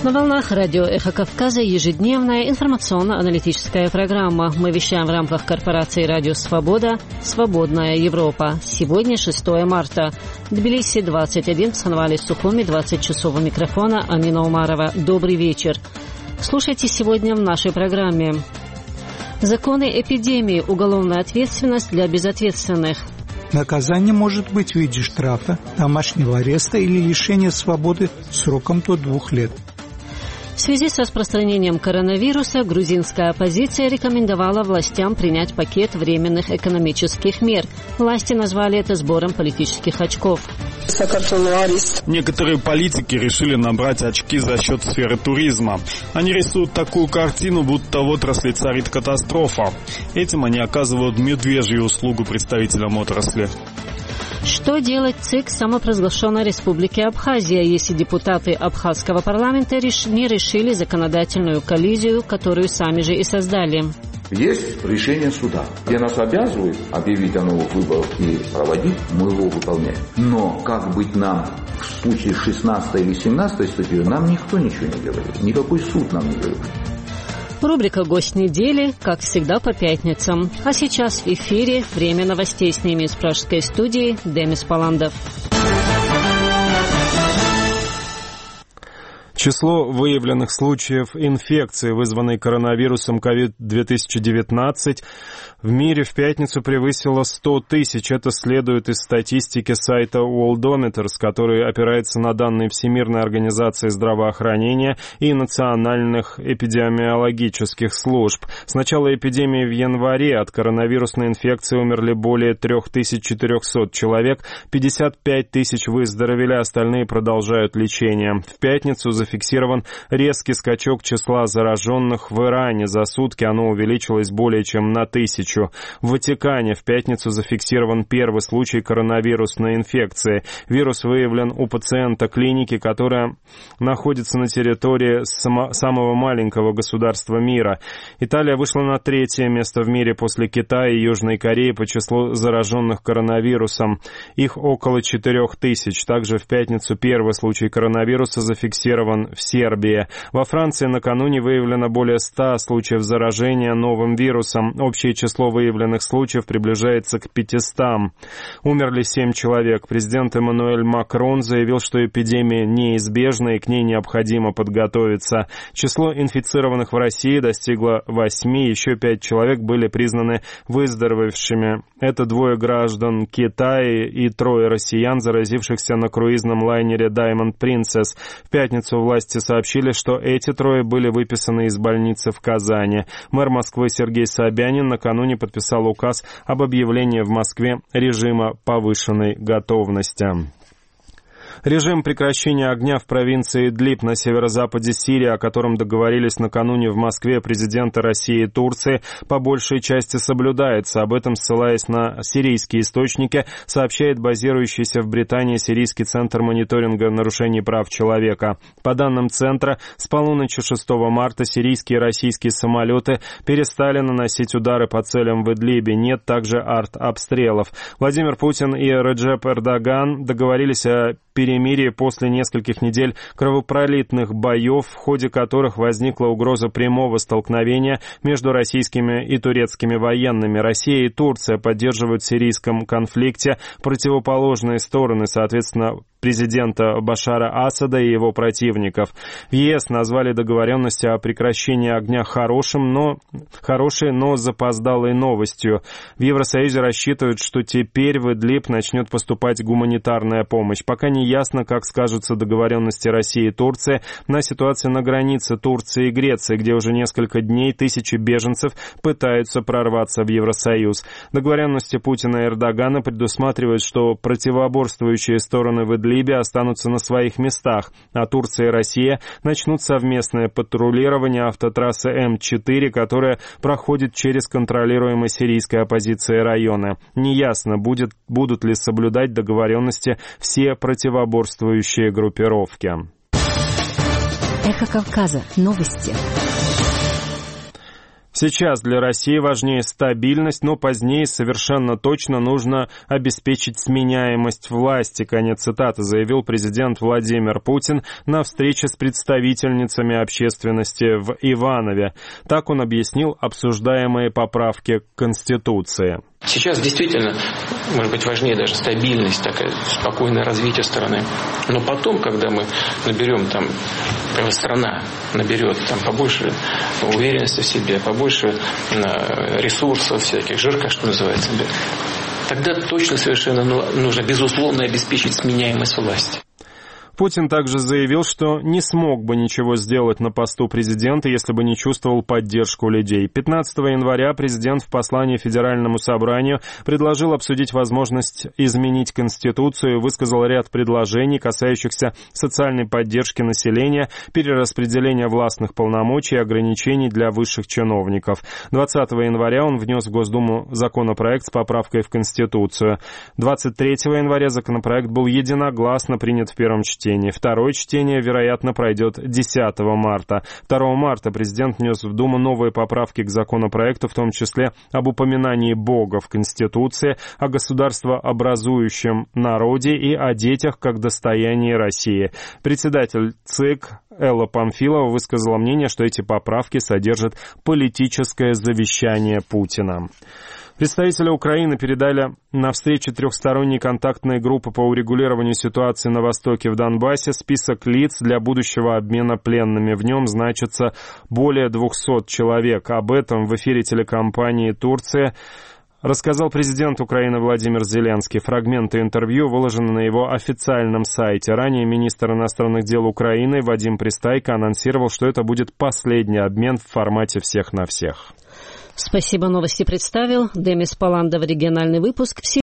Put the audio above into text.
На волнах радио «Эхо Кавказа» ежедневная информационно-аналитическая программа. Мы вещаем в рамках корпорации «Радио Свобода» «Свободная Европа». Сегодня 6 марта. Тбилиси 21, в Санвале Сухуми 20 часов. У микрофона Амина Умарова. Добрый вечер. Слушайте сегодня в нашей программе. Законы эпидемии. Уголовная ответственность для безответственных. Наказание может быть в виде штрафа, домашнего ареста или лишения свободы сроком до 2 лет. В связи с распространением коронавируса грузинская оппозиция рекомендовала властям принять пакет временных экономических мер. Власти назвали это сбором политических очков. Некоторые политики решили набрать очки за счет сферы туризма. Они рисуют такую картину, будто в отрасли царит катастрофа. Этим они оказывают медвежью услугу представителям отрасли. Что делать ЦИК самопровозглашенной Республики Абхазия, если депутаты абхазского парламента не решили законодательную коллизию, которую сами же и создали? Есть решение суда, где нас обязывают объявить о новых выборах и проводить, мы его выполняем. Но как быть нам в случае 16 или 17 статьей, нам никто ничего не говорит. Никакой суд нам не говорит. Рубрика «Гость недели», как всегда, по пятницам. А сейчас в эфире время новостей. С ними из пражской студии Демис Паландов. Число выявленных случаев инфекции, вызванной коронавирусом COVID-2019, в мире в пятницу превысило 100 тысяч. Это следует из статистики сайта Worldometers, который опирается на данные Всемирной организации здравоохранения и национальных эпидемиологических служб. С начала эпидемии в январе от коронавирусной инфекции умерли более 3400 человек, 55 тысяч выздоровели, остальные продолжают лечение. В пятницу зафиксирован резкий скачок числа зараженных в Иране. За сутки оно увеличилось более чем на 1000. В Ватикане в пятницу зафиксирован первый случай коронавирусной инфекции. Вирус выявлен у пациента клиники, которая находится на территории самого маленького государства мира. Италия вышла на 3-е место в мире после Китая и Южной Кореи по числу зараженных коронавирусом. Их около 4000. Также в пятницу первый случай коронавируса зафиксирован в Сербии. Во Франции накануне выявлено более 100 случаев заражения новым вирусом. Общее число выявленных случаев приближается к 500. Умерли 7 человек. Президент Эммануэль Макрон заявил, что эпидемия неизбежна и к ней необходимо подготовиться. Число инфицированных в России достигло 8, еще 5 человек были признаны выздоровевшими. Это 2 граждан Китая и 3 россиян, заразившихся на круизном лайнере Diamond Princess. В пятницу власти сообщили, что эти 3 были выписаны из больницы в Казани. Мэр Москвы Сергей Собянин накануне подписал указ об объявлении в Москве режима повышенной готовности. Режим прекращения огня в провинции Идлиб на северо-западе Сирии, о котором договорились накануне в Москве президенты России и Турции, по большей части соблюдается. Об этом, ссылаясь на сирийские источники, сообщает базирующийся в Британии Сирийский центр мониторинга нарушений прав человека. По данным центра, с полуночи 6 марта сирийские и российские самолеты перестали наносить удары по целям в Идлибе. Нет также артобстрелов. Владимир Путин и Реджеп Эрдоган договорились о перемирии после нескольких недель кровопролитных боев, в ходе которых возникла угроза прямого столкновения между российскими и турецкими военными. Россия и Турция поддерживают в сирийском конфликте противоположные стороны, соответственно, президента Башара Асада и его противников. В ЕС назвали договоренности о прекращении огня хорошей, но запоздалой новостью. В Евросоюзе рассчитывают, что теперь в Идлиб начнет поступать гуманитарная помощь. Пока не ясно, как скажутся договоренности России и Турции на ситуации на границе Турции и Греции, где уже несколько дней тысячи беженцев пытаются прорваться в Евросоюз. Договоренности Путина и Эрдогана предусматривают, что противоборствующие стороны в Идлибе останутся на своих местах, а Турция и Россия начнут совместное патрулирование автотрассы М4, которая проходит через контролируемые сирийской оппозицией районы. Неясно, будут ли соблюдать договоренности все противоборствующие группировки. Эхо Кавказа. Новости. Сейчас для России важнее стабильность, но позднее совершенно точно нужно обеспечить сменяемость власти. Конец цитаты, заявил президент Владимир Путин на встрече с представительницами общественности в Иванове. Так он объяснил обсуждаемые поправки к Конституции. Сейчас действительно, может быть, важнее даже стабильность, такое спокойное развитие страны. Но потом, когда мы наберем страна наберет побольше уверенности в себе, побольше ресурсов всяких, жирка, что называется, тогда точно совершенно нужно, безусловно, обеспечить сменяемость власти. Путин также заявил, что не смог бы ничего сделать на посту президента, если бы не чувствовал поддержку людей. 15 января президент в послании Федеральному собранию предложил обсудить возможность изменить Конституцию и высказал ряд предложений, касающихся социальной поддержки населения, перераспределения властных полномочий и ограничений для высших чиновников. 20 января он внес в Госдуму законопроект с поправкой в Конституцию. 23 января законопроект был единогласно принят в первом чтении. Второе чтение, вероятно, пройдет 10 марта. 2 марта президент внес в Думу новые поправки к законопроекту, в том числе об упоминании Бога в Конституции, о государствообразующем народе и о детях как достоянии России. Председатель ЦИК Элла Памфилова высказала мнение, что эти поправки содержат политическое завещание Путина. Представители Украины передали на встрече трехсторонней контактной группы по урегулированию ситуации на Востоке в Донбассе список лиц для будущего обмена пленными. В нем значится более 200 человек. Об этом в эфире телекомпании «Турция» рассказал президент Украины Владимир Зеленский. Фрагменты интервью выложены на его официальном сайте. Ранее министр иностранных дел Украины Вадим Пристайко анонсировал, что это будет последний обмен в формате всех на всех. Спасибо, новости представил Демис Паландов, региональный выпуск.